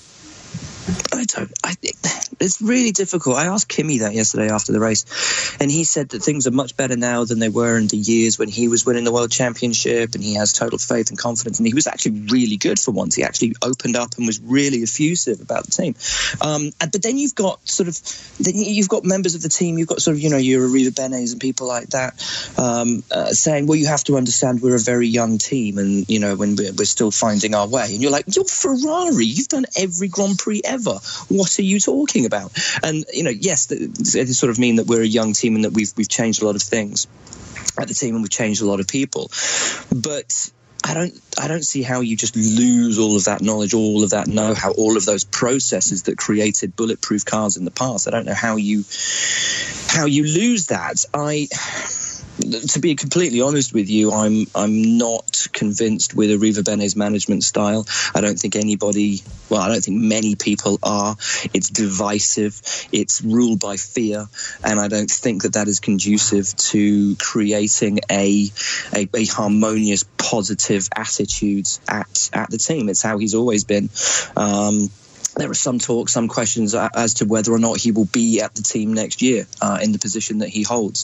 It's really difficult. I asked Kimi that yesterday after the race, and he said that things are much better now than they were in the years when he was winning the World Championship, and he has total faith and confidence, and he was actually really good for once. He actually opened up and was really effusive about the team. But then you've got you've got members of the team, you've got your Arriva Benes and people like that saying, well, you have to understand we're a very young team, and when we're still finding our way. And you're like, you're Ferrari, you've done every Grand Prix ever. What are you talking about? And yes, they sort of mean that we're a young team and that we've changed a lot of things at the team, and we've changed a lot of people. But I don't see how you just lose all of that knowledge, all of that know-how, all of those processes that created bulletproof cars in the past. I don't know how you lose that. To be completely honest with you, I'm not convinced with Arriva Bene's management style. I don't think many people are. It's divisive. It's ruled by fear, and I don't think that is conducive to creating a harmonious, positive attitude at the team. It's how he's always been. there are some talk, some questions as to whether or not he will be at the team next year in the position that he holds.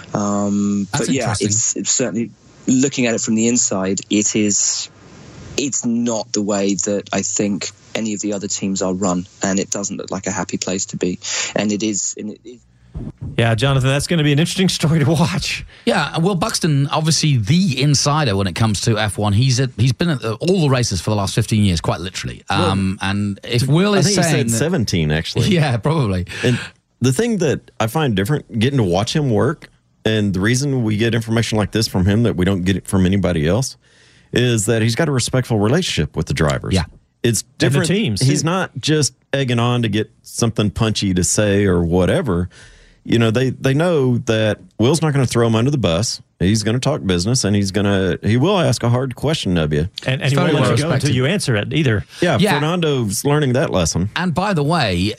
But yeah, it's certainly, looking at it from the inside, it's not the way that I think any of the other teams are run, and it doesn't look like a happy place to be. And it is. Yeah, Jonathan, that's going to be an interesting story to watch. Yeah, Will Buxton, obviously the insider when it comes to F1. He's been at all the races for the last 15 years, quite literally. And if Will is saying... I think he said 17, actually. Yeah, probably. And the thing that I find different, getting to watch him work, and the reason we get information like this from him that we don't get it from anybody else, is that he's got a respectful relationship with the drivers. Yeah. It's different. And the teams. He's not just egging on to get something punchy to say or whatever. You know, they know that Will's not going to throw him under the bus. He's going to talk business, and he will ask a hard question of you. And he won't let you go until you answer it either. Yeah, Fernando's learning that lesson. And by the way,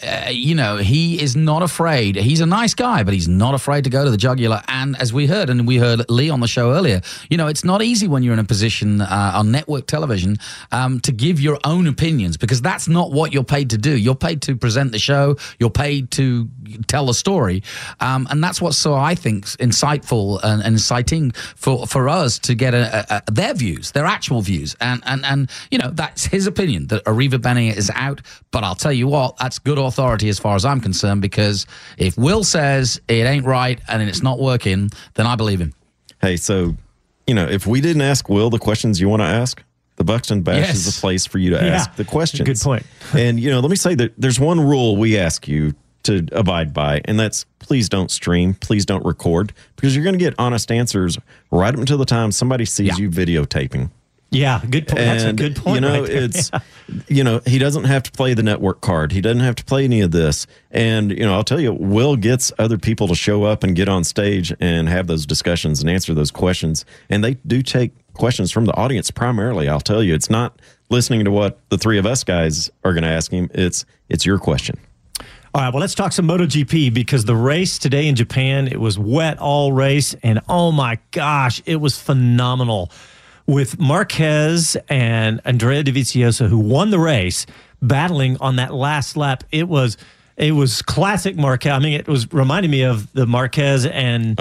he is not afraid. He's a nice guy, but he's not afraid to go to the jugular. And as we heard Lee on the show earlier, it's not easy when you're in a position on network television to give your own opinions, because that's not what you're paid to do. You're paid to present the show. You're paid to tell the story. And that's what's so, I think, insightful and inciting for us to get their views, their actual views. And that's his opinion, that Arriva Bene is out. But I'll tell you what, that's good authority as far as I'm concerned, because if Will says it ain't right and it's not working, then I believe him. Hey, so, if we didn't ask Will the questions you want to ask, the Buxton Bash is the place for you to ask the questions. Good point. And, let me say that there's one rule we ask you to abide by, and that's please don't stream, please don't record, because you're going to get honest answers right up until the time somebody sees you videotaping. Yeah, good point. That's a good point. It's he doesn't have to play the network card. He doesn't have to play any of this. And I'll tell you, Will gets other people to show up and get on stage and have those discussions and answer those questions. And they do take questions from the audience primarily. I'll tell you, it's not listening to what the three of us guys are going to ask him. It's your question. All right, well, let's talk some MotoGP, because the race today in Japan, it was wet all race, and oh my gosh, it was phenomenal. With Marquez and Andrea Dovizioso, who won the race, battling on that last lap, it was classic Marquez. I mean, it was reminding me of the Marquez and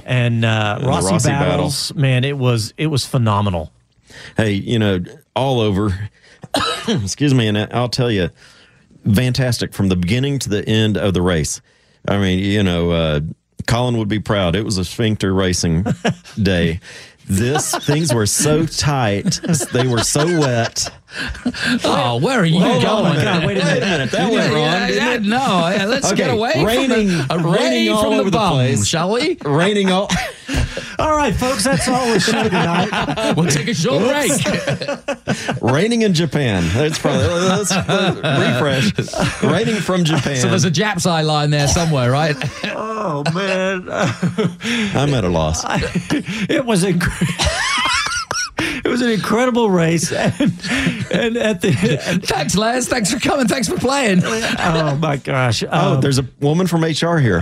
Rossi battles. Man, it was phenomenal. Hey, all over. Excuse me, and I'll tell you, fantastic from the beginning to the end of the race. I mean, Colin would be proud. It was a sphincter racing day. Things were so tight. They were so wet. Oh, where are you going? God, wait a minute. That went wrong. No, let's get away raining all from over the the place, shall we? Raining all. All right, folks, that's all we're showing tonight. We'll take a short break. Raining in Japan. Let's refresh. Raining from Japan. So there's a Jap's eye line there somewhere, right? Oh, man. I'm at a loss. It was It was an incredible race, and at the thanks, Les. Thanks for coming. Thanks for playing. Oh my gosh! There's a woman from HR here.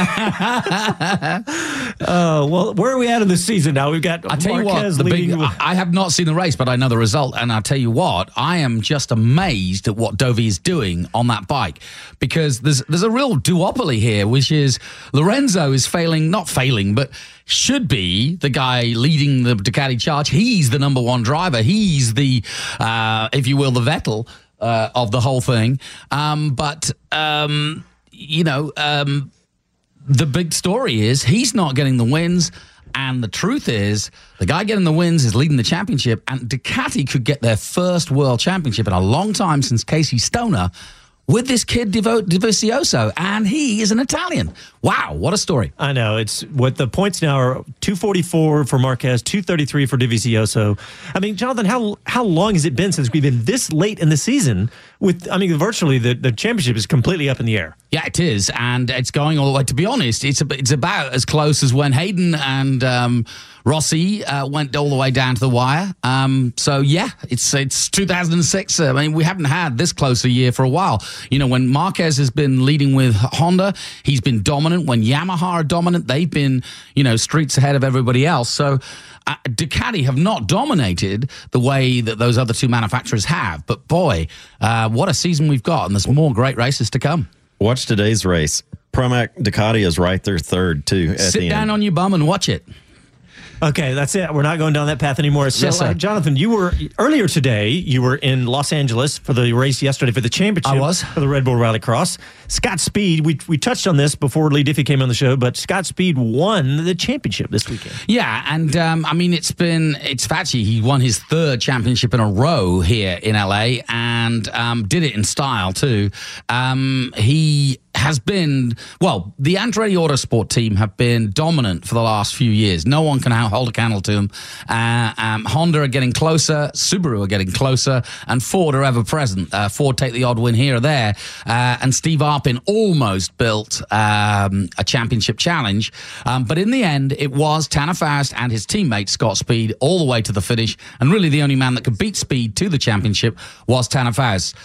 Well, where are we at in the season now? We've got. I tell Marquez you what, I have not seen the race, but I know the result, and I'll tell you what, I am just amazed at what Dovi is doing on that bike, because there's a real duopoly here, which is Lorenzo is not failing, but should be the guy leading the Ducati charge. He's the number one driver. He's the, if you will, the Vettel of the whole thing. The big story is he's not getting the wins. And the truth is, the guy getting the wins is leading the championship. And Ducati could get their first world championship in a long time since Casey Stoner with this kid Dovizioso, and he is an Italian. Wow, what a story. I know. It's what the points now are: 244 for Marquez, 233 for Dovizioso. I mean, Jonathan, how long has it been since we've been this late in the season virtually the championship is completely up in the air? Yeah, it is, and it's going all the way. To be honest, it's about as close as when Hayden and Rossi went all the way down to the wire. So yeah, it's 2006. I mean, we haven't had this close a year for a while. When Marquez has been leading with Honda, he's been dominant. dominant. When Yamaha are dominant, they've been, streets ahead of everybody else. So Ducati have not dominated the way that those other two manufacturers have. But boy, what a season we've got, and there's more great races to come. Watch today's race. Pramac Ducati is right there third, too. Sit down on your bum and watch it. Okay, that's it. We're not going down that path anymore. So, Yes, sir. Jonathan, earlier today, you were in Los Angeles for the race yesterday for the championship. I was. For the Red Bull Rallycross. Scott Speed, we touched on this before Lee Diffie came on the show, but Scott Speed won the championship this weekend. Yeah, and it's actually, he won his third championship in a row here in LA and did it in style too. He has been, the Andretti Autosport team have been dominant for the last few years. No one can hold a candle to them. Honda are getting closer, Subaru are getting closer, and Ford are ever present. Ford take the odd win here or there, and Steve Arpin almost built a championship challenge. But in the end, it was Tanner Faust and his teammate Scott Speed all the way to the finish, and really the only man that could beat Speed to the championship was Tanner Faust.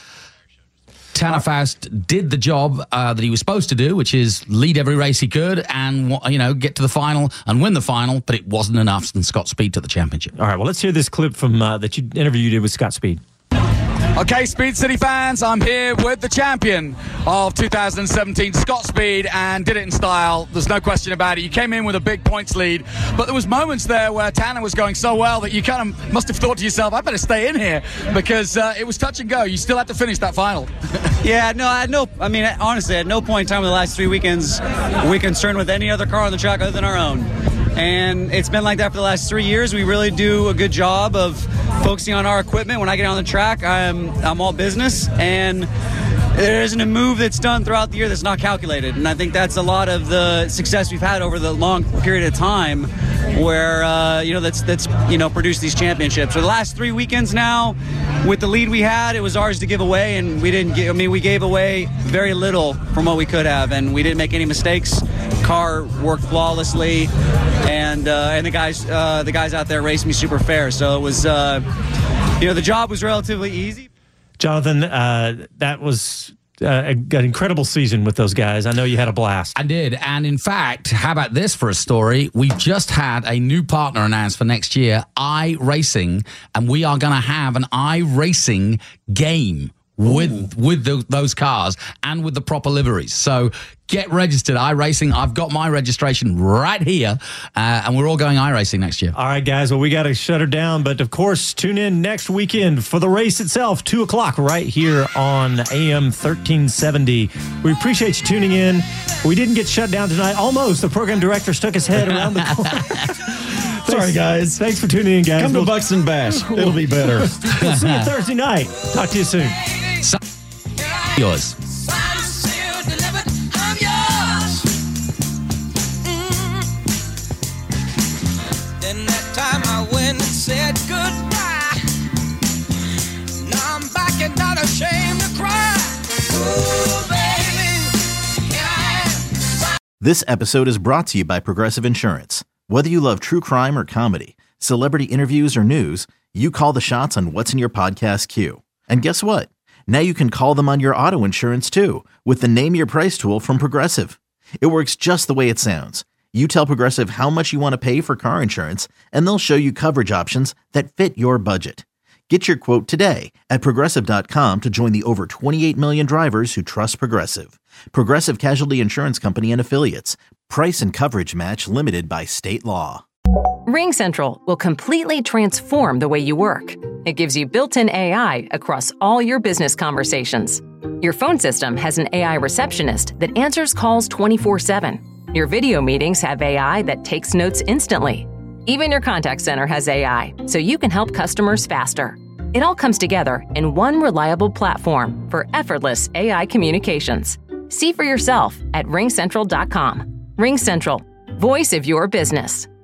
Tanner Faust did the job that he was supposed to do, which is lead every race he could and, get to the final and win the final, but it wasn't enough, and Scott Speed took the championship. All right, well, let's hear this clip from that interview you did with Scott Speed. Okay, Speed City fans, I'm here with the champion of 2017, Scott Speed, and did it in style. There's no question about it. You came in with a big points lead, but there was moments there where Tanner was going so well that you kind of must have thought to yourself, I better stay in here, because it was touch and go. You still had to finish that final. Yeah, no, honestly, at no point in time in the last 3 weekends were we concerned with any other car on the track other than our own. And it's been like that for the last 3 years. We really do a good job of focusing on our equipment. When I get on the track, I'm all business, and there isn't a move that's done throughout the year that's not calculated. And I think that's a lot of the success we've had over the long period of time where, that's produced these championships. For the last 3 weekends now, with the lead we had, it was ours to give away, and we gave away very little from what we could have, and we didn't make any mistakes. Car worked flawlessly, and the guys out there raced me super fair. So it was, the job was relatively easy. Jonathan, that was an incredible season with those guys. I know you had a blast. I did. And in fact, how about this for a story? We just had a new partner announced for next year, iRacing, and we are going to have an iRacing game with those cars and with the proper liveries. So get registered, iRacing. I've got my registration right here, and we're all going iRacing next year. All right, guys. Well, we got to shut her down, but of course, tune in next weekend for the race itself, 2 o'clock, right here on AM 1370. We appreciate you tuning in. We didn't get shut down tonight. Almost. The program director stuck his head around the corner. Sorry, guys. Thanks for tuning in, guys. Come to Buxton Bash. It'll be better. We'll see you Thursday night. Talk to you soon. Yours. Then that time I went and said goodbye. Now I'm back and not ashamed to cry. Ooh, baby, here I am. This episode is brought to you by Progressive Insurance. Whether you love true crime or comedy, celebrity interviews or news, you call the shots on what's in your podcast queue. And guess what? Now you can call them on your auto insurance too with the Name Your Price tool from Progressive. It works just the way it sounds. You tell Progressive how much you want to pay for car insurance, and they'll show you coverage options that fit your budget. Get your quote today at Progressive.com to join the over 28 million drivers who trust Progressive. Progressive Casualty Insurance Company and Affiliates. Price and coverage match limited by state law. RingCentral will completely transform the way you work. It gives you built-in AI across all your business conversations. Your phone system has an AI receptionist that answers calls 24/7. Your video meetings have AI that takes notes instantly. Even your contact center has AI, so you can help customers faster. It all comes together in one reliable platform for effortless AI communications. See for yourself at RingCentral.com. RingCentral, voice of your business.